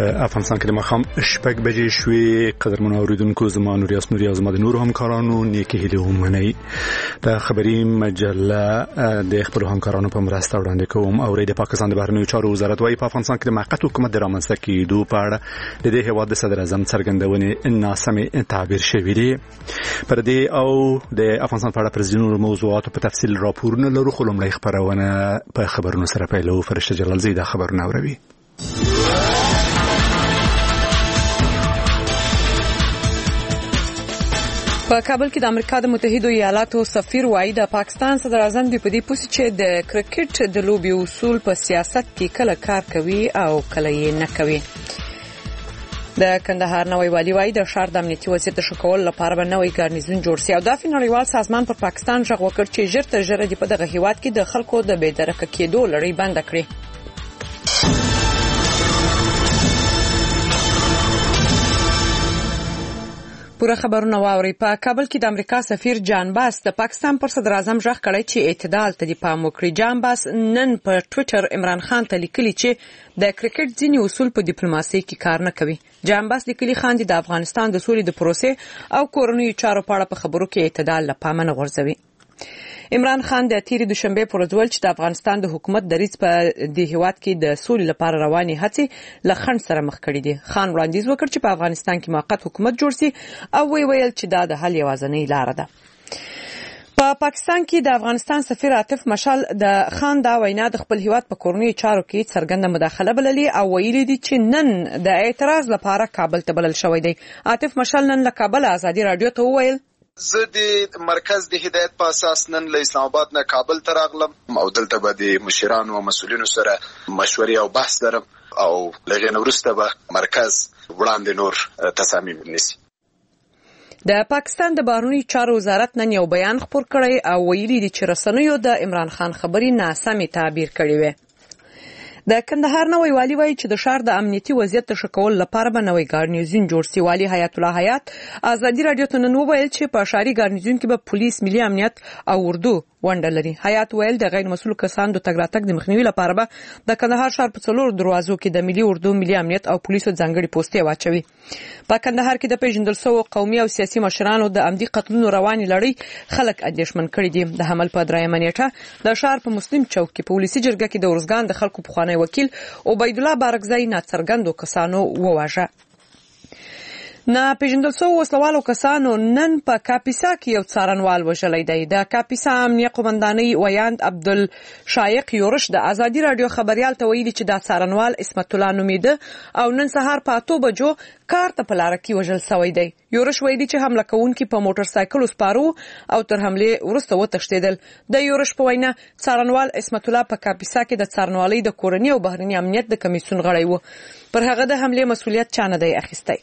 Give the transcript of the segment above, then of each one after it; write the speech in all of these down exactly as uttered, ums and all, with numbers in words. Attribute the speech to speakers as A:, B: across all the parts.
A: افغانستان کې د ماښام شپږ بجې شوې. قدرمنو اوریدونکو، زما نوریاس نوریا زما د نورو همکارانو نیکې هیلې ومنئ. د خبري مجله د خپلو همکارانو په مرسته وړاندې کوم. او د پاکستان د بهرنیو چارو وزارت وايي په افغانستان کې د موقت حکومت د رامنځته کېدو په اړه د دې هېواد د صدر اعظم څرګندونې ناسمې تعبیر شوي دي. پر دې او د افغانستان په اړه پر ځینو موضوعاتو په تفصیل راپورونه لرو، خو لومړی خبرونه په خبرونو سره پیلوو. فرشته جلال زی دا خبرونه اوروي.
B: په کابل کې د امریکا د متحده ایالاتو سفیر وایي د پاکستان صدر اعظم دی په دې پوسې چې د کرکټ د لوبي اصول په سیاست کې کله کار کوي او کله یې نه کوي. د کندهار نوی والی وایي د ښار د امنیتي وضعیت د ښه کولو لپاره به نوی ګارنیزون جوړ شي. او د نړیوال سازمان پر پاکستان غږ وکړ چې ژر تر ژره د په دغه هیواد کې د خلکو د بې درکه کېدو لړۍ بند کړي. پوره خبرونه واوري. په کابل کې د امریکا سفیر جان باس د پاکستان پر صدر اعظم ژغ کړی چې اعتدال ته دی پام وکړي. جان باس نن په ټوئیټر عمران خان ته لیکلي چې د کرکټ ځینې اصول په ډیپلوماسي کې کار نه کوي. جان باس لیکلي خان د افغانستان د سولې د پروسې او کورنیو چارو په اړه په خبرو کې اعتدال له پامه نه غورځوي. عمران خان د تیری دوشنبه پر ورځ چې د افغانستان د حکومت دریځ په د هیواد کې د سولې لپاره رواني هڅې له خنډ سره مخ کړي دي. خان وړاندیز وکړ چې په افغانستان کې موقت حکومت جوړ شي او وی ویل چې دا د حل یوازینۍ لار ده. په پا پاکستان کې د افغانستان سفیر عاطف مشال د خان دا وینا د خپل هیواد په کورنیو چارو کې څرګنده مداخله بللې او ویلي دي چې نن د اعتراض لپاره کابل ته بلل شوی دی. عاطف مشال نن له کابل ازادي رادیو ته وویل
C: زه د مرکز د هدایت په اساس نن له اسلام آباد نه کابل ته راغلم او دلته به د مشرانو او مسؤلینو سره مشورې او بحث درم او لږ نه وروسته به مرکز وړاندې نور تصامیم نیسي.
B: د پاکستان د بهرنیو چارو وزارت نن یو بیان خپور کړی او ویلي دي چې رسنیو د عمران خان خبري ناسمې تعبیر کړې وې. د کندهار نوی والی وایي چې د ښار د امنیتي وضعیت ښه کولو لپاره به نوی ګارنیزون جوړ شي. والی حیات الله حیات ازادي رادیو ته نن وویل چې په ښاري ګارنیزون کې به پولیس، ملي امنیت او اردو ونډه لري. حیات ویل د غیر مسؤل کسانو د تګ راتګ د مخنیوي لپاره به د کندهار ښار په څلور دروازو کې د ملي اردو، ملي امنیت او پولیسو ځانګړي پوستې واچوي. په کندهار کې د پیژندل شوو قومي او سیاسي مشرانو د عمدي قتلونو رواني لړۍ خلک اندېښمن کړي دي. د حمل په درېیمه نیټه د ښار په مسلم چوک کې په پولیسي جرګه کې د ورزګان د خلکو پخوانی وکیل عبید الله بارکزی ناڅرګندو کسانو وواژه. نه پیژندل شوو وسلوالو کسانو نن په کاپیسا کې یو څارنوال وژلی دی. د کاپیسا امنیه قومندانۍ ویاند عبدالشایق یورش د ازادي رادیو خبریال ته ویلي چې دا څارنوال اسمت الله نومیده او نن سهار په اتو بجو کار ته په لاره کې وژل شوی دی. یورش ویلي چې حمله کوونکي په موټر سایکل سپارو او تر حملې وروسته وتښتېدل. د یورش په وینا څارنوال اسمت الله په کاپیسا کې د څارنوالۍ د کورني او بهرني امنیت د کمیسیون غړی و. پر هغه د حملې مسؤلیت چا نه دی اخیستی.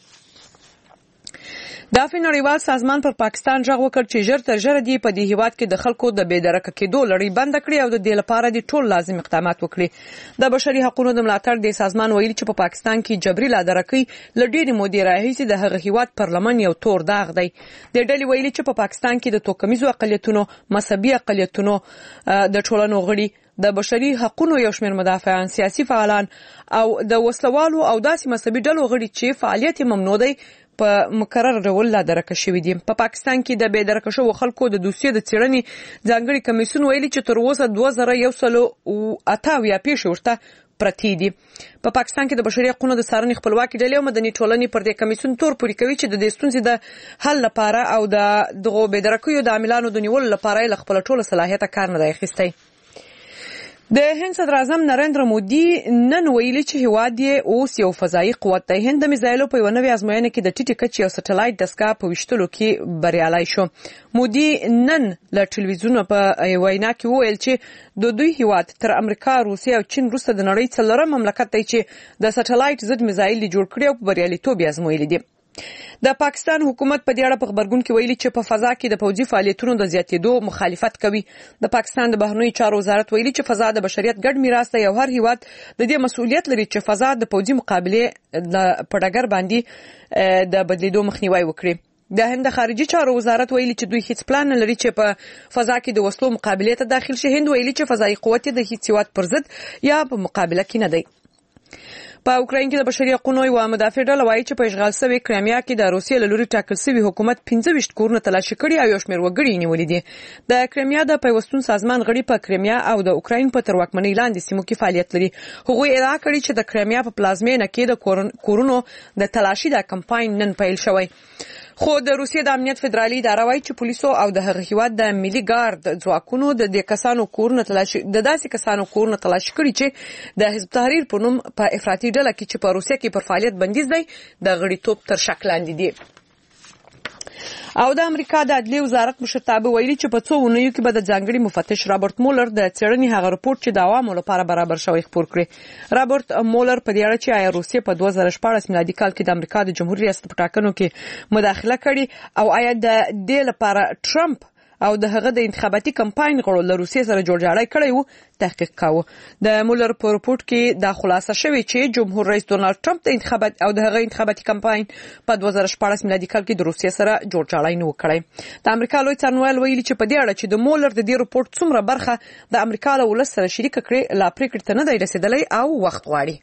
B: د نړیوال سازمان پر پاکستان غږ وکړ چې ژر تر ژره دی په دې هیواد کې د خلکو د بې درکه کېدو لړۍ بند کړي او د دې لپاره د ټول لازم اقدامات وکړي. د بشري حقوقو د ملاتړ د سازمان ویلي چې په پا پاکستان کې جبري لادرکۍ ل ډېرې مودې راهیسې د هغه هیواد پارلمان یو تور داغ دی. د ډلې ویلي چې په پا پاکستان کې د توکمیزو اقلیتونو، مذهبي اقلیتونو د ټولنو غړي، د بشري حقوقو یو شمېر مدافعان، سیاسي فعالان او د وسلوالو او داسې مذهبي ډلو غړي چې فعالیت ممنوع دی په مقرر ډول لا درکه شوی دي. په پاکستان کې د بې درکه شوو خلکو د دوسیې د څېړنې ځانګړي کمیسیون ویلي چې تر اوسه دوه زره یو سل او اته اویا پیښې ورته پرتې دي. په پاکستان کې د بشري حقوقو د څارنې خپلواکي ډلې او مدني ټولنې پر دې کمیسیون تور پورې کوي چې د دې ستونزې د حل لپاره او د دغو بې درکیو د عاملانو د نیولو لپاره له خپل ټوله صلاحیت کار نه دی اخیستی. د هند صدر اعظم نریندر مودي نن ویلي چې هیواد یې اوس یو فضایي قوت دی. هند د میزایلو په یوه نوې ازموینه کې د ټیټې کچې یو سټلایټ دستګاه په ویشتلو کې بریالی شو. مودي نن له ټلویزیون په وینا کې وویل چې د دوی هیواد تر امریکا، روسیې او چین وروسته د نړۍ څلورم مملکت دی چې د سټلایټ ضد میزایل جوړ کړي او په بریالیتوب یې ازمویلي دي. د پاکستان حکومت په دې اړه په خبرګون کې ویلي چې په فضا کې د پوځي فعالیتونو د زیاتېدو مخالفت کوي. د پاکستان د بهرنیو چارو وزارت ویلي چې فضا د بشریت ګډ میراث دی او هر هیواد د دې مسؤلیت لري چې فضا د پوځي مقابله په ډګر باندې د بدلیدو مخنیوي وکړي. د هند خارجي چارو وزارت ویلي چې دوی هیڅ پلان نه لري چې په فضا کې د وسلو مقابله ته داخل شي. هند ویلي چې فضایي قوت د هیڅ هیواد پر ضد یا په مقابله کې نه دی. په اوکراین کې د بشري حقوقو یو مدافع ډله وایي چې په اشغال شوی کرایمیا کې د روسیې له لوري ټاکل شوی حکومت پنځه ویشت کورونه تلاشي کړي او یو شمېر وګړي نیولي دي. د کرایمیا د پیوستون سازمان غړي په کرایمیا او د اوکراین په تر واکمنۍ لاندې سیمو کې فعالیت لري. هغوی ادعا کړې چې د کرایمیا په پلازمینه کې د کورونو د تلاشي د کمپاین نن پیل شوی. خو د روسیې د امنیت فدرالي اداره وایي چې پولیسو او د هغه هیواد د ملي ګارد ځواکونو د دې کسانو کورونه تلاشي د داسې کسانو کورونه تلاشي کړي چې د حزب تحریر په نوم په افراطي ډله کې چې په روسیې کې پر فعالیت بندیز دی د غړیتوب تر شک لاندې دي. او د امریکا د عدلیې وزارت مشرتابه ویلي چې په څو ونیو کې به د ځانګړي مفتش رابرټ مولر د څېړنې هغه رپورټ چې د عوامو لپاره برابر شوی خپور کړي. رابرټ مولر په دې اړه چې آیا روسیې په دوه زره شپاړس میلادي کال کې د امریکا د جمهوریت ریاست په ټاکنو کې مداخله کړې او آیا د دې لپاره ټرمپ او د هغه د انتخاباتي کمپاین غړو له روسیې سره جوړجاړی کړی وو تحقیق کاوه. د مولر په رپورټ کې دا خلاصه شوې چې جمهور رئیس ډونالد ټرمپ د انتخابات او د هغه انتخاباتي کمپاین په دوه زره شپاړس میلادي کال کې د روسیې سره جوړجاړی نه وکړي. د امریکا لوی څارنوال ویلي چې په دې اړه چې د مولر د دې رپورټ څومره برخه د امریکا له ولس سره شریک کړي لا پریکړه ته نه دی رسیدلی او وخت غواړي.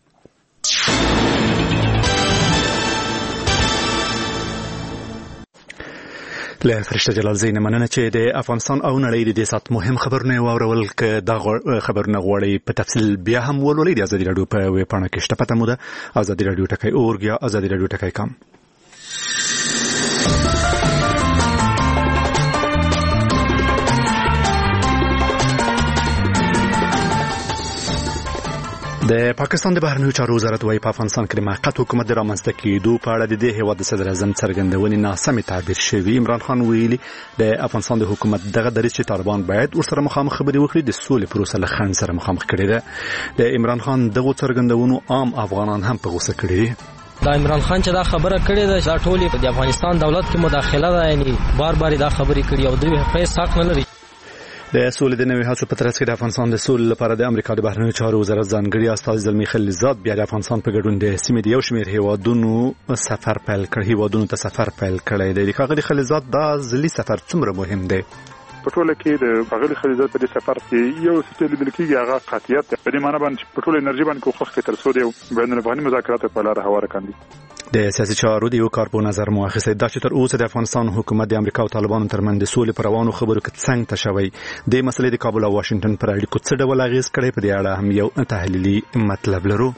A: له فرشته جلال زین مننه چې د افغانستان او نړۍ د سات مهم خبرونه واورول ک د خبرونه غوړي په تفصیل بیا هم ولولئ. د ازادي رادیو په ویب پاڼه کې شته پته مو ده ازادي رادیو ټکی اورګ یا ازادي رادیو ټکی کام. د پاکستان د بهرنیو چارو وزارت وايي په افغانستان کې د موقت حکومت د رامنځته کېدو په اړه د دې هیواد د صدر اعظم څرګندونې ناسمې تعبیر شوی. عمران خان ویلي د افغانستان د حکومت دغه دریځ چې طالبان باید ورسره مخامخ خبرې وکړي د سولې پروسه له خنډ سره مخامخ کړي ده. د عمران خان دغه څرګندونو عام افغانان هم په غوسه کړي دي.
D: دا عمران خان چې دا خبره کړې ده دا ټولې د افغانستان دولت کې مداخله ده، یعنی بار بار دا خبرې کړي او دوی هیڅ حق نه لري.
A: د سولې د نوي هڅو په ترڅ کې د افغانستان د سولې لپاره د امریکا د بهرنیو چارو وزارت ځانګړي استازي زلمی خلیلزاد بیا د افغانستان په ګډون د سیمې د یو شمېر هیوادونو سفر پیل کړ هیوادونو ته سفر پیل کړی دی. ښاغلي خلیلزاد دا ځلي سفر څومره مهم دی؟
E: په ټوله کې د ښاغلي خلیلزاد په دې سفر کې یو څه لیدل کېږي هغه قاطعیت په دې معنی باندې په ټوله انرژي باندې کوښښ کوي تر څو د بین الافغاني مذاکراتو په لار هواره کړي.
A: د سیاسي چارو د یو کار په نظر مو اخیستی دا چې تر اوسه د افغانستان حکومت د امریکا او طالبانو ترمنځ د سولې پر روانو خبرو کې څنګه تشوي د مسلې د کابل او واشنگټن پر اړیکو څه ډول اغیز کړي په دې اړه هم یو تحلیلي مطلب لرو.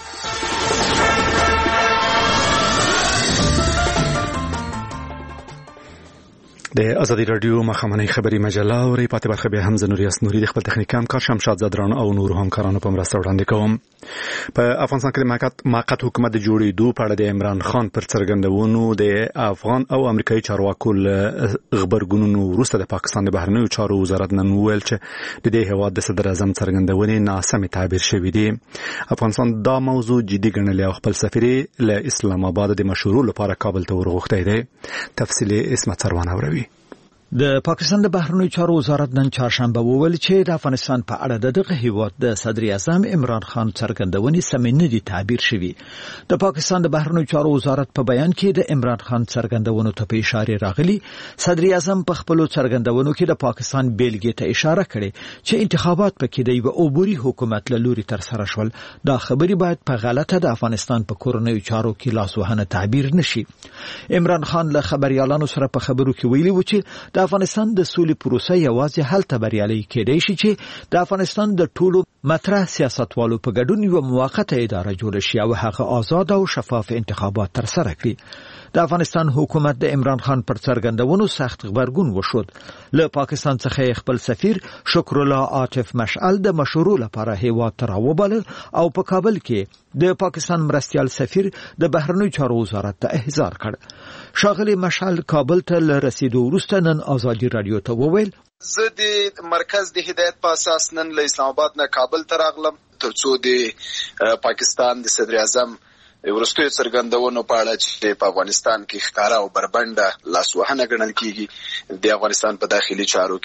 A: د ازادي رادیو مخامنۍ خبري مجله او ری پاتې برخه به هم زنوریاس نوري د خپل تخنیکي همکار شمشاد زدران او نور همکارانو په مرسته وړاندې کوم. په افغانستان کې د موقت موقت حکومت د جوړېدو په اړه د عمران خان پر څرګندونو د افغان او امریکایي چارواکو خبرګونونو وروسته د پاکستان د بهرنیو چارو وزارت نن ویل چې د دې هیواد د صدر اعظم څرګندونې ناسمې تعبیر شوې دي. افغانستان دا موضوع جدي ګڼلې او خپل سفیر له اسلام آباد د مشورو لپاره کابل ته ورغوښتی دی. تفصیلي اسمت سروان اوروي.
F: د پاکستان د بهرنیو چارو وزارت نن چهارشنبه وویل چې د افغانستان په اړه دغه هیواد د صدر اعظم عمران خان څرګندونې سمې نه دي تعبیر شوي. د پاکستان د بهرنیو چارو وزارت په بیان کې د عمران خان څرګندونو ته په اشاره راغلي. صدر اعظم په خپل څرګندونو کې د پاکستان بیلګې ته اشاره کړې چې انتخابات پکې د یو عبوري حکومت له لوري تر سره شول. دا خبرې باید په غلطه د افغانستان په کورنیو چارو کې لاسوهنه تعبیر نشي. عمران خان له خبريالانو سره په خبرو کې ویلي و چې د افغانستان د سولې پروسه یوازې هلته بریالۍ کېدای شي چې د افغانستان د ټولو مطرح سیاستوالو په ګډون یو موقته اداره جوړ شي او هغه آزاد او شفاف انتخابات تر سره کړي. د افغانستان حکومت د عمران خان پر څرګندونو سخت غبرګون وشود. له پاکستان څخه خپل سفیر شکر الله عاطف مشعل د مشورو لپاره هیواد ته راوبلل او په کابل کې د پاکستان مرستیال سفیر د بهرنیو چارو وزارت ته احضار کړ. شاغلی مشعل کابل ته لرسیدو وروسته نن ازادي رادیو ته وویل
C: زه د مرکز د هدایت په اساس نن له اسلام آباد نه کابل ته راغلم ترڅو د پاکستان د صدر اعظم ورستوي څرګندونو په اړه چې په افغانستان کې ښکارا او بربنده لاسوهنه ګڼل کیږي د افغانستان په داخلي چارو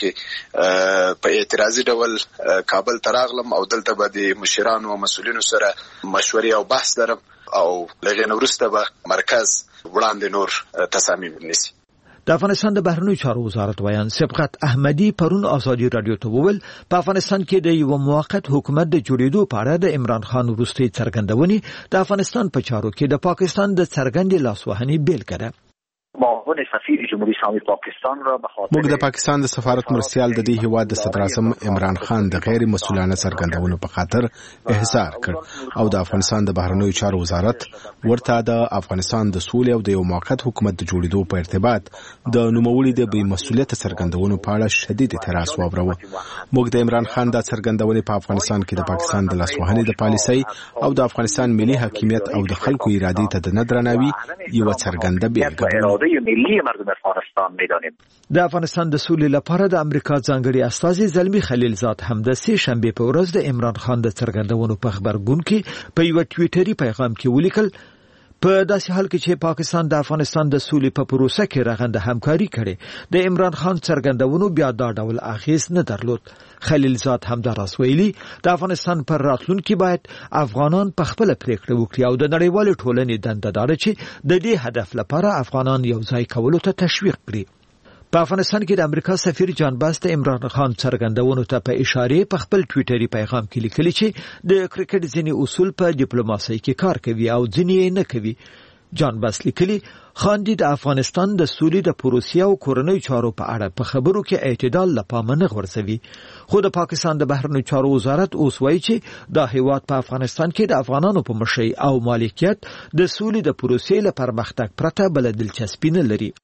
C: کې په اعتراضي ډول کابل ته راغلم او دلته به د مشرانو او مسؤلینو سره مشورې او بحث درم او لږ نه وروسته به مرکز وړاندې نور تصامیم نیسي.
F: د افغانستان د بهرنیو چارو وزارت ویان سبقت احمدي پرون ازادي رادیو ته وویل په افغانستان کې د یو موقت حکومت د جوړېدو په اړه د عمران خان وروستي څرګندونې د افغانستان په چارو کې د پاکستان د څرګندې لاسوهنې بیلګه ده.
G: معاون سفیر جمهوری اسلامی پاکستان را به خاطر
H: موږ د پاکستان د سفارت مرستیال د دې هیواد د صدر اعظم عمران خان د غیر مسؤلانه څرګندونو په خاطر احضار کړ او د افغانستان د بهرنیو چارو وزارت ورته د افغانستان د سولې او د یو موقت حکومت د جوړېدو په ارتباط د نوموړي د بې مسؤلیت څرګندونو په اړه شدید اعتراض واوروه. موږ د عمران خان د څرګندونې په افغانستان کې د پاکستان د لاسوهنې د پالیسۍ او د افغانستان ملي حاکمیت او د خلکو ارادې ته د نه درناوي یو څرګنده بیلګه
G: ملی مردم افغانستان می‌دانیم.
F: د افغانستان د سولې لپاره د امریکا ځانګړي استازي زلمی خلیلزاد هم د سه شنبه په ورځ د عمران خان د څرګندونو په خبرګون کې په یو ټویټري پیغام کې ولیکل په داسې حال کې چې پاکستان د افغانستان د سولې په پروسه کې رغنده همکاري کړې د عمران خان څرګندونو بیا دا ډول اغیز نه درلود. خلیلزاد هم دا راسویلی د افغانستان پر راتلونکي باید افغانان په خپل پریکړه وکړي او د نړیوال ټولنې دنده دار چې د دې هدف لپاره افغانان یو ځای کولو ته تشویق کړي. په افغانستان کې د امریکا سفیر جان باس د عمران خان څرګندونو ته په اشاره په خپل ټویټري پیغام کې لیکلي چې د کرکټ ځینی اصول په ډیپلوماسۍ کې کار کوي او ځینی نه کوي. جان باس لیکلي خان د افغانستان د سولې د پروسې او کورنۍ چارو په اړه په خبرو کې اعتدال لپاره نه غورځوي. خو د پاکستان د بهرنیو چارو وزارت اوس وایي چې د هیواد په افغانستان کې د افغانانو په مشرۍ او مالکیت د سولې د پروسې لپاره مختګ پرته بل دلچسپي نه لري.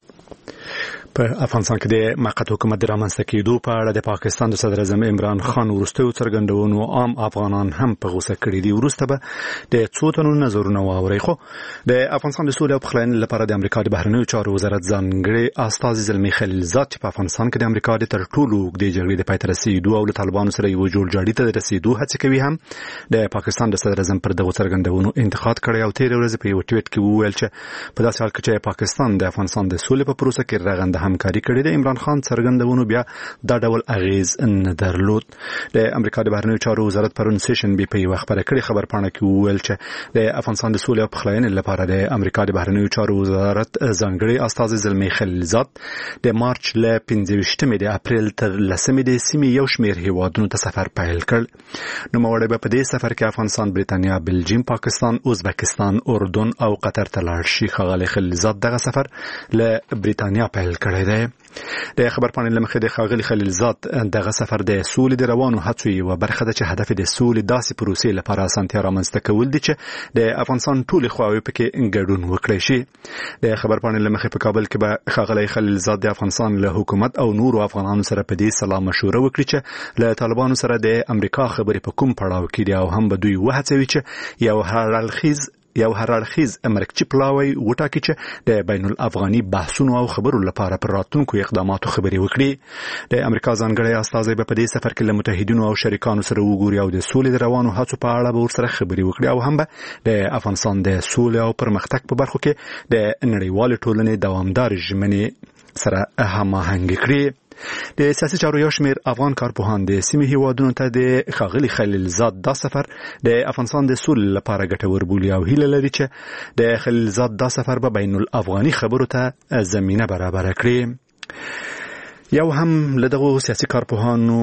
A: په افغانستان کې د موقت حکومت د رامنځته کېدو په اړه د پاکستان د صدر اعظم عمران خان وروستیو څرګندونو عام افغانان هم په غوسه کړي دي. وروسته به د څو تنو نظرونه واوري. خو د افغانستان د سولې او پخلاینې لپاره د امریکا د بهرنیو چارو وزارت ځانګړي استازي زلمی خلیلزاد چې په افغانستان کې د امریکا د تر ټولو اوږدې جګړې د پای ته رسېدو او له طالبانو سره یو جوړجاړي ته رسېدو هڅه کوي هم د پاکستان د صدر اعظم پر دغه څرګندونو انتقاد کړی او تېرې ورځې په یو ټویټ کې وویل چې په داسې حال کې چې پاکستان د افغانستان د سولې په پروسه کې رغنده همکاري کړې ده عمران خان څرګندونو بیا دا ډول اغیز نه درلود. د امریکا د بهرنیو چارو وزارت پرون سیشن بي په خبره کړې خبر پاڼه کې وویل چې د افغانستان د سولې او پخلاینې لپاره د امریکا د بهرنیو چارو وزارت ځانګړي استازي زلمی خلیلزاد د مارچ ل پنځه ویشتمې د اپریل تر لسمې د سیمې یو شمېر هیوادونو ته سفر پیل کړ. نوموړی به په دې سفر کې افغانستان، بریتانیا، بلجیم، پاکستان، ازبکستان، اردن او قطر ته لاړ شي. ښاغلی خلیلزاد دغه سفر له بریتانیا پیل کړی دی. د خبر پاڼې لمخې د ښاغلي خلیلزاد دغه سفر د سولې د روانو هڅو یوه برخه ده چې هدف د سولې داسې پروسې لپاره اسانتیا رامنځته کول دي چې د افغانستان ټولې خواوې پکې ګډون وکړی شي. د خبر پاڼې لمخې په کابل کې به ښاغلی خلیلزاد د افغانستان له حکومت او نورو افغانانو سره په دې سلا مشوره وکړي چې له طالبانو سره د امریکا خبرې په کوم پړاو کې دي او هم به دوی وهڅوي چې یو هرړخیز یو هرړخیز مرکچی پلاوی وټاکي چې د بین الافغاني بحثونو او خبرو لپاره پر راتلونکو اقداماتو خبرې وکړي. د امریکا ځانګړی استازی به په دې سفر کې له متحدینو او شریکانو سره وګوري او د سولې د روانو هڅو په اړه به ورسره خبرې وکړي او هم به د افغانستان د سولې او پرمختګ په برخو کې د نړیوال ټولنې دوامدار ژمنې سره هماهنګي کړي. د سیاسي چارو یو شمېر افغان کارپوهان د سیمې هیوادونو ته د ښاغلي خلیلزاد دا سفر د افغانستان د سولې لپاره ګټور بولي او هیله لري چې د خلیلزاد دا سفر به بین الافغاني خبرو ته زمینه برابره کړي. یو هم له دغو سیاسي کارپوهانو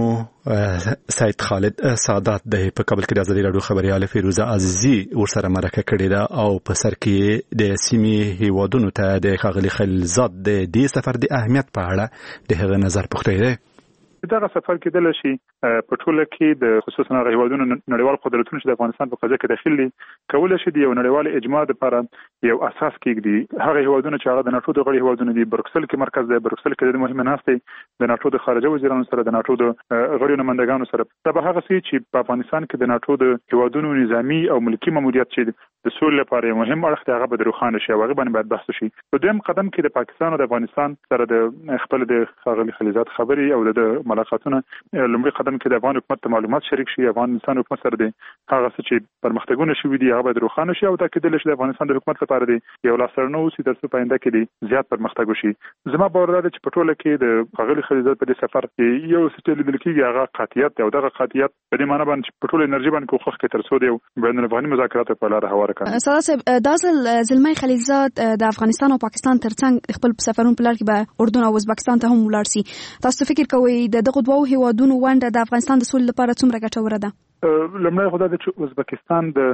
A: سید خالد سعادت د په کابل کې د ازادي راډیو خبرياله فیروزه عزیزي ورسره مرکه کړې ده او په سر کې د سیمې هیوادونو ته د ښاغلي خلیلزاد د دې سفر د اهمیت په اړه د هغه نظر پوښتنه ده.
E: دغه سفر کې د لشي په ټوله کې د خصوصا هیوادونو نړیوال قدرتونو چې د افغانستان په قضیه کې داخلي کول شي د یو نړیوال اجماع لپاره یو اساس کېږي. هغه هیوادونو چې هغه د ناتو د غړي هیوادونو دي بروکسل کې مرکز دی، بروکسل کې د مهمه ناستې د ناتو د خارجه وزیرانو سره د ناتو د غړي نمائندګانو سره دا به هغه څه چې په افغانستان کې د ناتو د هیوادونو نظامی او ملکی ماموریت چې د سولې لپاره مهم اړخ دی هغه به روښانه شي او هغه باندې باید بحث شي. په دویم قدم کې د پاکستان او د افغانستان سره د خپل د ښاغلي خلیلزاد خبري او د ملاقاتونه لومړی قدم کې د افغان حکومت ته معلومات شریک شي، افغانستان حکومت سره د هغه څه چې پرمختګونه شوي دي هغه باید روښانه شي او دا کېدلی شي د افغانستان د حکومت لپاره دی یو لاسرنه اوسي تر څو په آینده کې دی زیات پرمختګ وشي. زما باور دا چې په ټوله کې د ښاغلي خلیلزاد په دې سفر کې یو څه چې لیدل کېږي هغه قاطعیت دی او دغه قاطعیت په دې معنی باندې په ټوله انرژي باندې کوښښ کوي تر څو د بین الافغاني مذاکراتو په لاره هواره کړي.
I: ساده صاحب دا ځل زلمی خلیلزاد د افغانستان او پاکستان ترڅنګ خپل سفرونه په لار کې به اردن او ازبکستان ته هم ولاړ شي. تاسو فکر کوئ د دغه دوه هیوادونو ونډه د افغانستان د سولې لپاره څومره ګټوره ده؟
E: لومړی خو دا چې ازبکستان د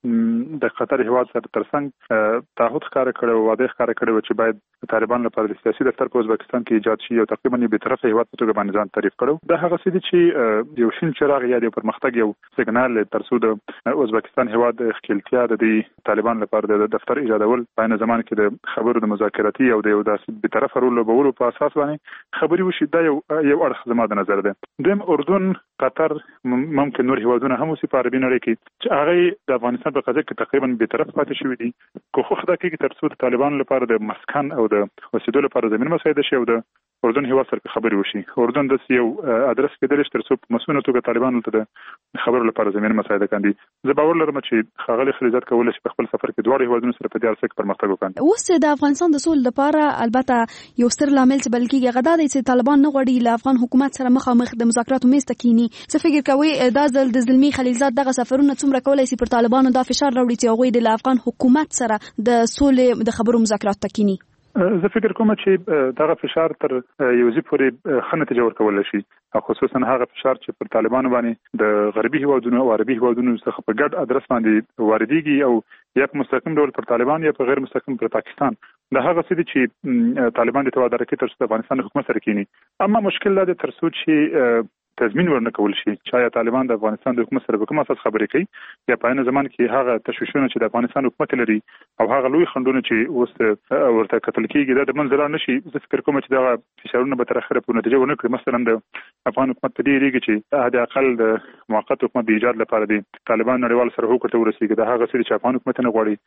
E: د قطر هیواد سره ترڅنګ تعهد ښکاره کړی او وعده ښکاره کړې وه چې باید طالبان لپاره د سیاسي دفتر په ازبکستان کې ایجاد شي او تقریبا یو بېطرفه هیواد په توګه باندې ځان تعریف کړو. دا هغه څه دي چې یو شین چراغ یا د پرمختګ یو سیګنال تر څو د ازبکستان هیواد د ښکیلتیا د طالبان لپاره د دفتر ایجادول په عین زمان کې د خبرو د مذاکراتي او د یو داسې بېطرفه رول لوبولو په اساس باندې خبرې وشي. دا یو یو اړخ زما د نظر ده. دویم اردن، قطر، ممکن نور هیوادونه هم اوسي په عربي نړۍ کې چې هغه د افغانستان په قضیه کې تقریبا بېطرف پاتې شوي دي. کوښښ دا کوي تر څو د طالبانو لپاره د مسکن او د اوسېدو لپاره زمینه مساعده شي او د اردن هیواد سره خبرې وشي. اردن د یو ادرس کېدلی شي تر څو په مسؤله توګه طالبانو ته د خبرو لپاره زمینه مساعده کاندي. زه باور لرم چې ښاغلي خلیلزاد کولی شي په خپل سفر کې دواړو هیوادونو سره په دې اړه پرمختګ وکړي.
I: اوس د افغانستان د سولې لپاره البته یو ستر لامل چې بلل کېږي هغه دا دی چې طالبان نه غواړي له افغان حکومت سره مخامخ د مذاکراتو میز ته کینی. څه فکر کوئ دا ځل د زلمی خلیلزاد دغه سفرونه څومره کولی شي پر طالبانو دا فشار راوړي چې هغوی د افغان حکومت سره د سولې د خبرو مذاکرات ته کینی؟
E: زه فکر کوم چې دغه فشار تر یو ځای پورې ښه نتیجه ورکولی شي، خصوصا هغه فشار چې پر طالبانو باندې د غربي هیوادونو او عربي هیوادونو څخه په ګډ ادرس باندې واردېږي او یا په مستقیم ډول پر طالبان یا په غیر مستقیم پر پاکستان. دا هغه څه دي چې طالبان د توادره کې تر څو د افغانستان حکومت سره کینی. اما مشکل دا دی تر څو چې تضمین ورنه کول شي چې آیا طالبان د افغانستان د حکومت سره په کوم اساس خبرې کوي یا په عین زمان کې هغه تشویشونه چې د افغانستان حکومت لري او هغه لوی خنډونه چې اوس ورته کتل کېږي دا د منځ نشي. زه فکر کوم چې دا فشارونه به تر اخره په نتیجه ونه کړي. مثلا د افغان حکومت په دې ریږي چې حد اقل د موقت حکومت د ایجاد لپاره دی طالبان نړیوال سره هوکړه ته ورسیږي. دا هغه څه چې افغان حکومت نه غواړي.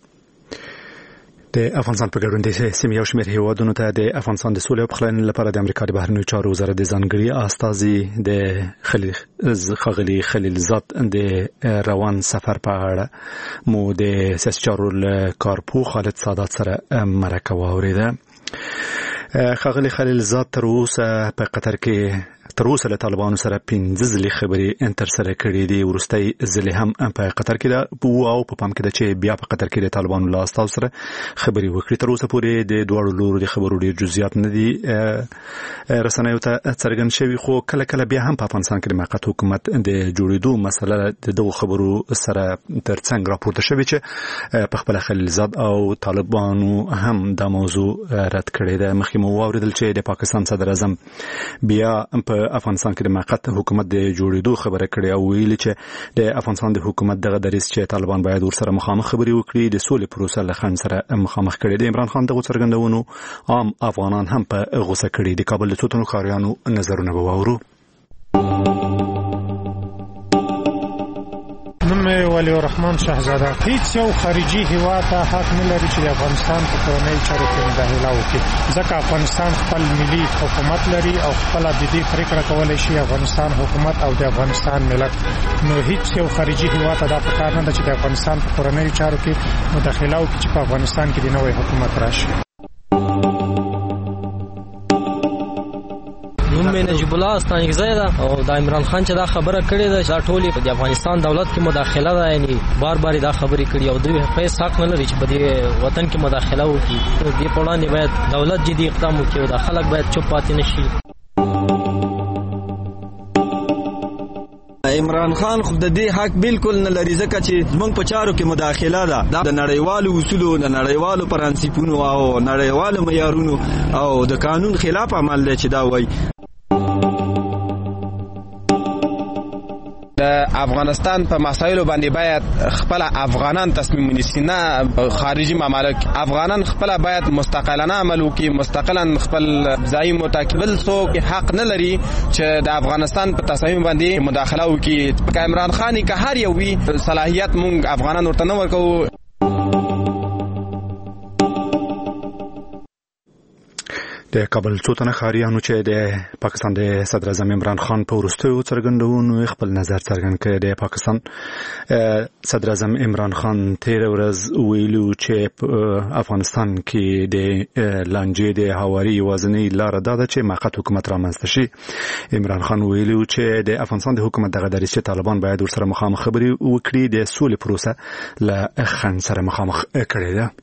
A: د افغانستان په ګډون د سیمې یو شمېر هیوادونو ته د افغانستان د سولې او پخلاینې لپاره د امریکا د بهرنیو چارو وزارت د ځانګړي استازي د خلیل خاغلی خلیلزاد د روان سفر په اړه مو د سیاسي چارو کارپو خالد سادات سره مرکه واوریده. خاغلی خلیلزاد تر اوسه په قطر کې تر اوسه له طالبانو سره پنځه ځلې خبرې انتر سره کړې دي. وروستۍ ځلې هم په قطر کې ده او په پام کې ده چې بیا په قطر کې د طالبانو له استازو سره خبرې وکړي. تر اوسه پورې د دواړو لورو د خبرو ډېر جزئیات نه دي رسنیو ته څرګند شوي، خو کله کله بیا هم په افغانستان کې د موقت حکومت د جوړېدو مسله د دغو خبرو سره ترڅنګ راپورته شوې چې په خپله خلیلزاد او طالبانو هم دا موضوع رد کړې ده. مخکې مو واورېدل چې د پاکستان صدر اعظم بیا په افغانستان کې د موقت حکومت د جوړېدو خبره کړې او ویلي چې د افغانستان د حکومت دغه دریځ چې طالبان باید ورسره مخامخ خبرې وکړي د سولې پروسه له خنډ سره مخامخ کړي. د عمران خان دغه څرګندونو عام افغانان هم په غوسه کړي. د کابل د څو تنو ښاریانو نظرونه به واورو.
J: نوم ولی الرحمن شهزاده. هیڅ یو خارجي هیواد ته حق نه لري چې د افغانستان په کورنۍ چارو کې مداخله وکړي، ځکه افغانستان خپل ملي حکومت لري او خپل د دې پریکړه کولای شي افغانستان حکومت او د افغانستان ملت. نو هیڅ یو خارجي هیواد ته دا پکار نه ده چې د افغانستان په کورنۍ چارو کې مداخله وکړي چې په افغانستان کې د نوې حکومت راشي.
D: نوم مې نجیب الله استانګزی ده او د عمران خان چې دا خبره کړې ده دا ټولې د افغانستان دولت کې مداخله ده، یعنی بار بار دا خبرې کړي او دوی هیڅ حق نه لري چې په دې وطن کې مداخله وکړي. دې په وړاندې باید دولت جدي اقدام وکړي او د خلک باید چوپ پاتې نشي.
K: عمران خان خو د دې حق بالکل نه لري ځکه چې موږ په چارو کې مداخله ده د نړیوالو اصولو د نړیوالو پرنسپونو او نړیوالو معیارونو او د قانون خلاف عمل دی چې دا وایي.
L: د افغانستان په مسایلو باندې باید خپل افغانان تصمیم ونیسي، نه خارجي ممالک. افغانان خپل باید مستقلانه عمل وکړي، مستقلا خپل ځای متکبل څوک حق نه لري چې د افغانستان په تصمیم باندې مداخله وکړي. که عمران خان که هر یو وي صلاحیت مونږ افغانان ورته نه ورکوو.
A: د کابل څو تنه ښاریانو چې د پاکستان د صدر اعظم عمران خان په وروستیو څرګندونو خپل نظر څرګند کړی دی. پاکستان صدر اعظم عمران خان تیر ورځ ویلو چې په افغانستان کې د لانجې د هواري یوازینۍ لار ده چې موقت حکومت رامنځته شي. عمران خان ویلو چې د افغانستان د حکومت دغه دریځ چې طالبان باید ورسره مخامخ خبرې وکړي د سولې پروسه له خنډ سره مخامخ کړې ده.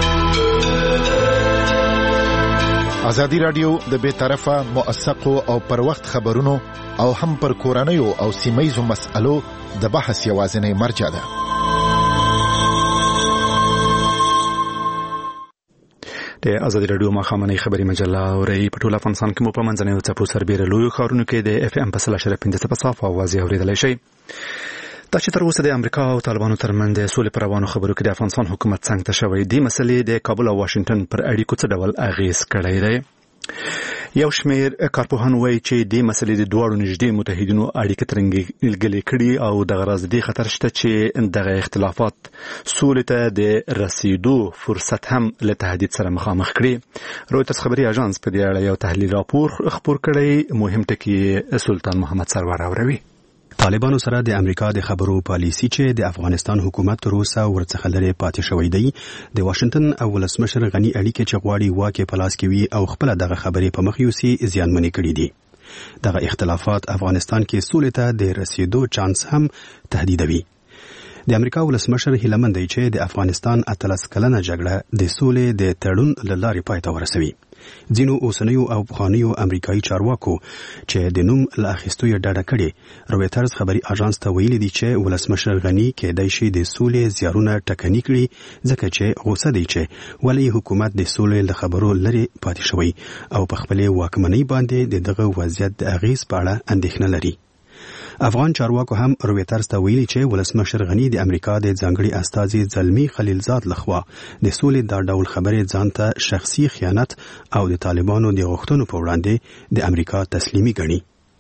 M: ازادي رادیو د بے طرفه موثقو او پر وخت خبرونو او هم پر کورنیو او سیمایزو مسألو د بحث یوازینی مرجع ده.
A: د ازادي رادیو مخامنۍ خبري مجله اوري په ټول افغانستان کې مو په منځنیو څپو سربېره لوی ښارونو کې د اف ام په سل اشاریه پنځه په صاف اواز اورېدلی شي. دا چې تر اوسه د امریکا او طالبانو ترمنځ د سولې پر روانو خبرو کې د افغانستان حکومت څنګه شوی دی مسلې د کابل او واشنگټن پر اړیکو څه ډول اغیز کړی دی. یو شمیر کارپوهان وایي چې د مسلې د دوړو نږدې متحدینو اړیکې ترنګلې کړي او د غرض دی خطر شته چې دغه اختلافات سولې ته د رسیدو فرصت هم له تهدید سره مخامخ کړي. رویترز خبري اژانس په دې اړه یو تحلیل راپور خپور کړی. مهم ټکی سلطان محمد سرور اوروي.
N: طالبانو سره د امریکا د خبرو پالیسی چې د افغانستان حکومت تر اوسه ورڅخه لري پاتې شوی دی د واشنگټن او ولسمشر غنی اړیکې چې غواړي واکه پلاس کوي او خپل دغه خبرې په مخ یوسي زیانمنې کړي دي. دغه اختلافات افغانستان کې سولې ته د رسیدو چانس هم تهدیدوي. د امریکا ولسمشر هیله مند دی چې د افغانستان اتلس کلنه جګړه د سولې د تړون له لارې پای ته ورسوي. ځینو اوسنیو او پخوانیو امریکایي چارواکو چې د نوم له اخیستو یې ډډه کړې رویترز خبري اژانس ته ویلي دي چې ولسمشر غنی کېدای شي د سولې زیارونه ټکني کړي ځکه چې غوسه دی چې ولې حکومت د سولې له خبرو لري پاتې شوی او په خپلې واکمنۍ باندې دغه وضعیت د اغیز په اړه اندېښنه لري. افغان چارواکو هم رویترز ته ویلي چې ولسمشر غنی د امریکا د ځانګړي استازي زلمی خلیلزاد لخوا د سولې دا ډول خبرې ځان ته شخصي خیانت او د طالبانو د غوښتنو په وړاندې د امریکا تسلیمي ګڼي.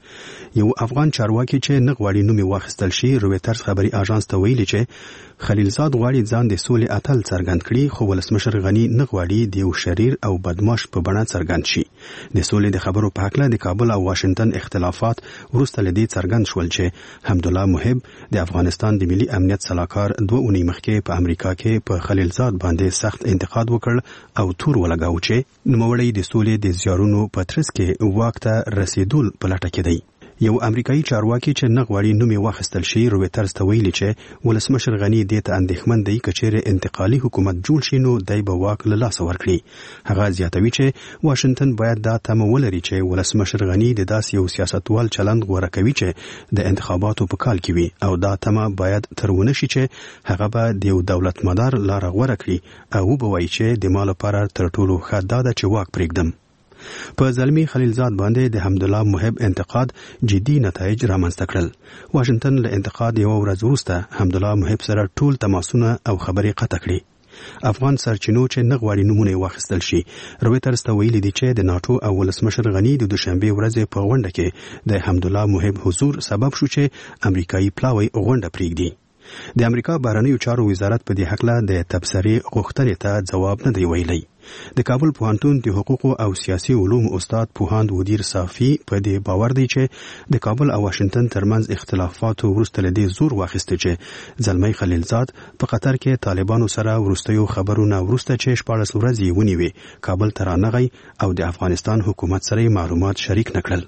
N: یو افغان چارواکي چې نه غواړي نوم واخیستل شي رویترز خبري اژانس ته ویلي چې خلیلزاد غواړي ځان د سولې اتل څرګند کړي خو ولسمشر غنی نه غواړي د یو شریر او بدمعش په بڼه څرګند شي. د سولې د خبرو په هکله د کابل او واشنگټن اختلافات وروسته لدی څرګند شول چې حمدالله محب د افغانستان د ملي امنیت سلاکار دوه اونۍ مخکې په امریکا کې په خلیلزاد باندې سخت انتقاد وکړ او تور ولګاو چې نوموړی د سولې د زیارونو په ترڅ کې واک ته رسیدول په لټه کې دی. یو امریکایي چارواکي چې نه غواړي نوم واخیستل شي رویترز ته ویلي چې ولسمشر غنی دې ته اندېښمن دی چې چیرې انتقالي حکومت جوړ شي نو دای به واک له لاسه ورکړي. هغه زیاتوي چې واشنگټن باید دا تمه ولري چې ولسمشر غنی د داسې یو سیاستوال چلند غوره کوي چې د انتخاباتو په کال کې وي او دا تمه باید ترونه شي چې هغه به د یو دولتمدار لار غوره کړي او به وایي چې د مال لپاره تر ټولو ښه دا ده چې واک پرېږدم. په زلمی خلیلزاد باندې د حمدالله محب انتقاد جدي نتایج رامنځته کړل. واشنگټن له انتقاد یو ورځ وروسته حمدالله محب سره ټول تماسونه او خبرې قطع کړې. افغان سرچینو چې نه غواړي نمونه واخیستل شي رویترز ته ویلي دي چې د ناتو او ولسمشر غنی د دوشنبه ورځې په غونډه کې د حمدالله محب حضور سبب شو چې امریکایي پلاوی غونډه پریږدي. د امریکا بهرنیو چارو وزارت په دې حق له د تبصرې غوښتنې ته جواب نه دی ویلی. د کابل پوهنتون د حقوقو او سیاسي علوم استاد پوهاند ودیر صافي په دې باور دی چې د کابل او واشنگټن ترمنځ اختلافات وروسته لدی زور واخیسته چې زلمی خلیلزاد په قطر کې طالبانو سره وروستیو خبرونه وروسته چې شپږ ورځې ونیوي کابل ته رانغی او د افغانستان حکومت سره معلومات شریک نکړل.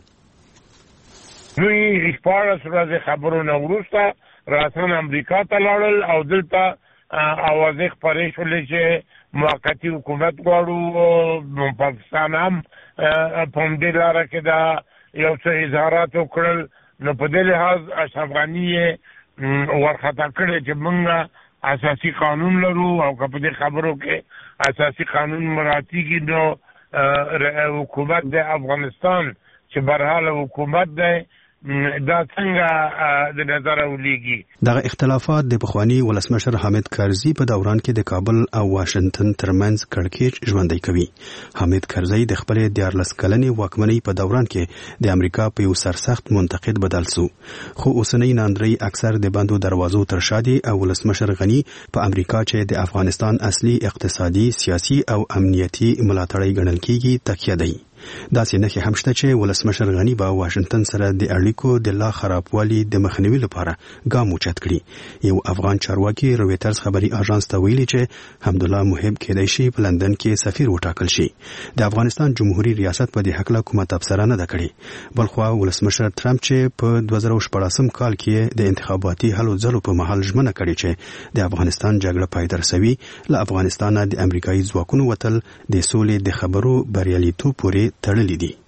O: دوی شپږ ورځې خبرونه وروسته راتن امریکا ته لاړل او دلته اوازې خپرې شولې چې موقتی حکومت غواړو. پاکستان هم په همدې لاره کې دا یو څه اظهارات وکړل. نو په دې لحاظ اشرف غني یې ورخطا کړی چې موږ اساسي قانون لرو او که په دې خبرو کې اساسي قانون مراعاتېږي نو حکومت د افغانستان چې برحاله حکومت دی دا څنګه د نظر ولېږي.
N: دغه اختلافات د پخوانی ولسمشر حامد کرزي په دوران کې د کابل او واشنگټن ترمنځ کړکېچ ژوندۍ کوي. حامد کرزي د خپل دیارلس کلنې واکمنۍ په دوران کې د امریکا په یو سرسخت منتقد بدل سو خو اوسنۍ ناندري اکثر د بندو دروازو تر شا دي او ولسمشر غني په امریکا چې د افغانستان اصلي اقتصادي سیاسي او امنیتي ملاتړی ګڼل کیږي تکیه دی. داسې نښې هم شته چې ولسمشر غني به واشنگټن سره د اړیکو د لا خرابوالي د مخنیوي لپاره ګام اوچت کړي. یو افغان چارواکي رويټرز خبري اژانس ته ویلي چې حمدالله محب کېدای شي په لندن کې سفیر وټاکل شي. د افغانستان جمهوریت ریاست په دې حق له کومه تبصره نه ده کړې. بلخوا ولسمشر ټرمپ چې په دوه زره شپږم کال کې د انتخاباتي هلو ځلو په مهال ژمنه کړې چې د افغانستان جګړه پای ته رسوي، له افغانستانه د امریکایي ځواکونو وتل د سولې د خبرو بریالیتوب پورې تړلي دي.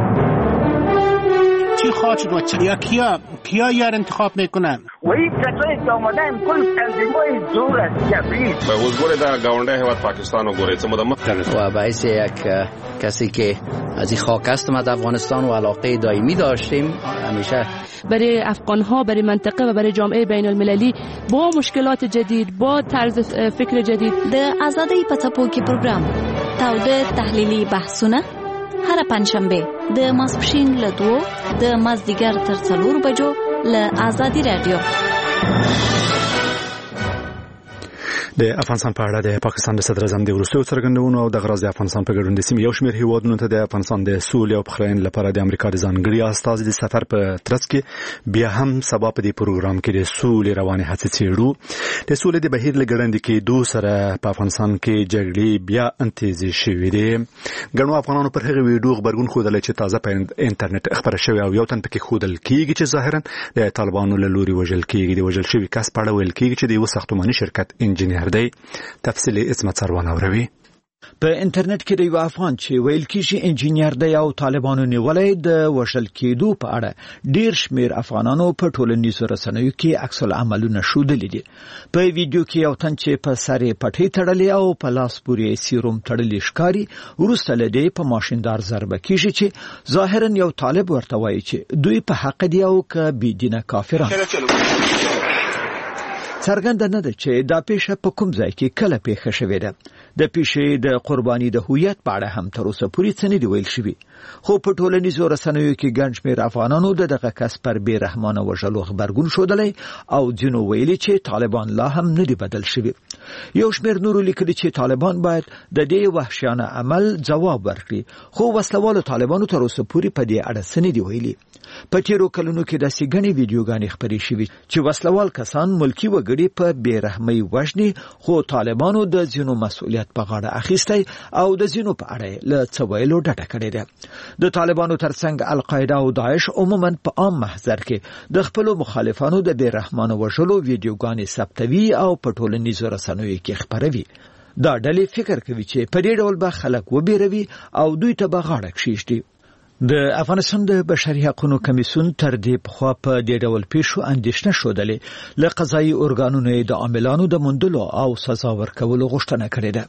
P: چی خواهد شد یا کیا کیا یار انتخاب میکنن
Q: و این کسایی که آمدن کل تنظیم‌های دور از جبهه
R: به وزگوره در گاونده هواد پاکستان و گوره مدام
S: و باعث یک کسی که از این خاک است ما در افغانستان و علاقه دائمی داشتیم همیشه
T: برای افغان‌ها، برای منطقه و برای جامعه بین المللی با مشکلات جدید، با طرز فکر جدید.
U: د آزادۍ په څپو کې پروګرام تاوده تحلیلي بحثونه هر پنځشنبه د ماسپښین له دوه د مازدیګر تر څلور بجو له آزادي رادیو.
A: د افغانستان په اړه د پاکستان د صدر اعظم د وروستیو څرګندونو او د غراض د افغانستان په ګډون د سیمې یو شمېر هیوادونو ته د افغانستان د سولې او پخلاینې لپاره د امریکا د ځانګړي استازي د سفر په ترڅ کې بیا هم سبا په دې پروګرام کې د سولې روانې هڅې څېړو. د سولې د بهیر له ګړندي کېدو سره په افغانستان کې جګړې بیا انتېزې شوې دي. ګڼو افغانانو پر هغه ویډیو خبرګون ښودلی چې تازه په انټرنیټ خپره شوې او یو تن پکې ښودل کېږي چې ظاهراً د طالبانو له لوري وژل کېږي. د وژل شوي کس په اړه ویل کېږي چې د یوه ساختماني شرکت انجینر دی. تفصیلی اسمت سروان اوروي.
F: په انټرنیټ کې د یو افغان چې ویل کېږي انجینر دی او طالبانو نیولې د وژل کېدو په اړه ډیر شمیر افغانانو په ټولنیزو رسنیو کې عکس العملونه ښودلي دي. په ویډیو کې یو تن چې په سر یې پټۍ تړلې او په لاس پورې سیروم تړلې ښکاري وروسته له دې په ماشیندار ضربه کېږي چې ظاهراً یو طالب ورته وایي چې دوی په حق دي او که بېدینه کافران. څرګنده نه ده چې دا پیښه په کوم ځای کې کله پیښه شوې ده. د پیښې د قرباني د هویت په اړه هم تر اوسه پورې څه نه دي ویل شوي. خو په ټولنیزو رسنیو کې ګڼ شمېر افغانانو د دغه کس پر بې رحمانه وژلو غبرګون ښودلی او ځینو ویلي چې طالبان لا هم نه دي بدل شوي. یو شمېر نورو لیکلي چې طالبان باید د دې وحشیانه عمل ځواب ورکړي، خو وسلوالو طالبانو تر اوسه پورې په دې اړه څه نه دي ویلي. په تیرو کلونو کې داسې ګڼې ویډیوګانې خپرې شوي چې وسلوال کسان ملکي وګړي په بې رحمۍ وژني، خو طالبانو د ځینو مسؤلیت په غاړه اخیستی او د ځینو په اړه له څه ویلو ډډه کړې ده. د طالبانو ترڅنګ القاعده او داعش عموما په عام محضر کې د خپلو مخالفانو د بې رحمانه وژلو ویډیوګانې ثبتوي او په ټولنیزو رسنیو کې خپروي. دا ډلې فکر کوي چې په دې ډول به خلک وبېروي او دوی ته به غاړه کښېږدي. د افغانستان د بشري حقوقو کمیسیون تر دې پخوا په دې ډول پیښو اندېښنه ښودلې، له قضایي ارګانونو د عاملانو د موندلو او سزا ورکولو غوښتنه کړې ده.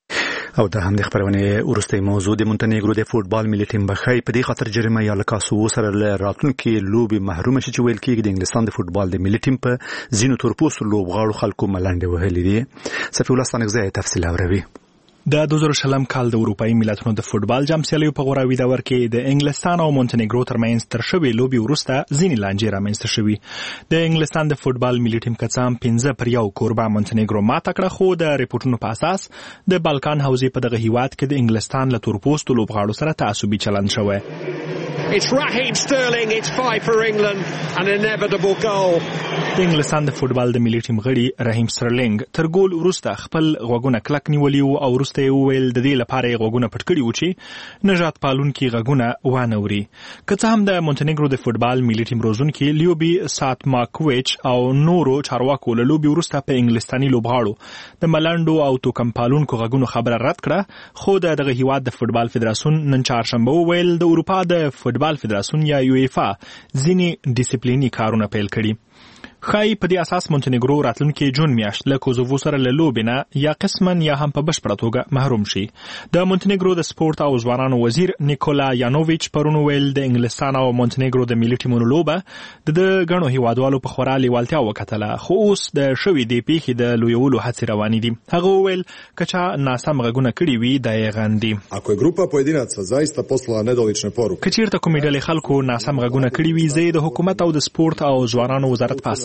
A: او د هم د خبرونه ورسته موضوع د مونټنیګرو د فوتبال ملي ټیم بخای په دې خاطر جریمه یا لکاسو سره له راتلونکي لوبي محروم شي چې ویل کېږي د انګلستان د فوتبال د ملي ټیم په زینو تورپوس لوبغاړو خلکو ملنډه وهلې دي. صفي الله ستانګزه تفصیل اوروي.
V: د دوه زره شلم کال د اروپאי ملتونو د فوتبال جام سیالیو په غوراوي دور کې د انګلستان او مونټنیګرو ترمنځ تر شوي لوبي وروسته ځینې لانجې رامنځته شوې. د انګلستان د فوتبال ملي ټیم کڅام پنځه پر یو کوربه مونټنیګرو ماته کړه، خو د ریپورتونو په اساس د بالکان حوزې په دغه هیواد کې د انګلستان له تورپوستو لوبغاړو سره تعصبي چلند شوی.
W: It's Raheem Sterling, it's five for England, an inevitable goal.
V: د انګلستان د فوتبال د ملي ټیم غړي رحیم سترلینګ تر ګول وروسته خپل غوږونه کلک نیولي وو او وروسته یې وویل د دې لپاره یې غوږونه پټ کړي وو چې نژاد پالونکي غږونه وانه اوري. که څه هم د مونټنیګرو د فوتبال ملي ټیم روزونکي لیوبي ساتماکویچ او نورو چارواکو له لوبي وروسته په انګلستاني لوبغاړو د ملنډو او توکم پالونکو غږونو خبره رد کړه، خو د دغه هیواد د فوتبال فدراسیون نن چهارشنبه وویل د اروپا د فوتبال فدراسیون یا یویفا ځینې ډیسپلیني کارونه پیل کړي. خای په دې اساس مونټنیګرو راتلونکي جون میاشت له کوزوو سره له لوبې نه یا قسماً یا هم په بشپړه توګه محروم شي. د مونټنیګرو د سپورت او ځوانانو وزیر نیکولا یانوویچ پرون ویل د انګلستان او مونټنیګرو د ملي ټیمونو لوبه د غنو هیوادوالو په خورا لیوالتیا وکتله، خو اوس د شوې دی پیښې د لویولو هڅې روانې دي. هغه ویل کچا ناسم غږونه کړي وي د یې غندي.
X: Ako je grupa pojedinaca zaista poslala nedolične poruke.
V: کچیرته کومې ډلې خلکو ناسم غږونه کړي وي، زه د حکومت او د سپورت او ځوانانو وزارت په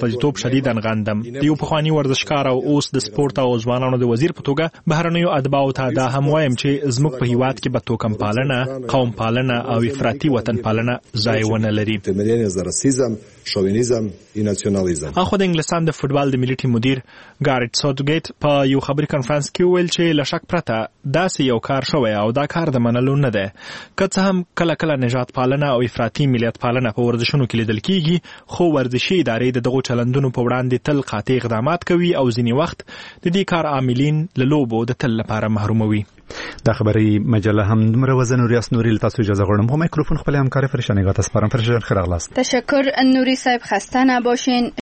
V: استازیتوب شدیداً غندم. د یو پخوانی ورزشکار او اوس د سپورت او ځوانانو د وزیر په توګه بهرنیو اتباعو ته دا هم وایم چې زموږ په هیواد کې به توکم پالنه، قوم پالنه او افراطي وطن پالنه ځای ونه لري.
X: شوینیزم ای ناسیونالیزم.
V: اخو د انګلستان د فوتبال د ملي ټیم مدیر ګارټ ساوثګیټ په یو خبري کانفرنس کې ویل چې لشک پرته داسې یو کار شوی او دا کار د منلو نه ده. که څه هم کله کله نجات پالنه او افراطي ملیت پالنه په ورزشونو کې لیدل کیږي، خو ورزشي ادارې د دغو چلندونو په وړاندې تل قاطع اقدامات کوي او ځینې وخت د دې کار عاملین له لوبو د تل لپاره محروموي.
A: دا خبري مجله هم دمره وزن نوریاس نوري تاسو اجازه غواړم. خو میکروفون خپل همکار فرشانه غا تاسو پرم فرشان خیر اغلاس.
B: تشکر نوری صاحب، خسته نباشین.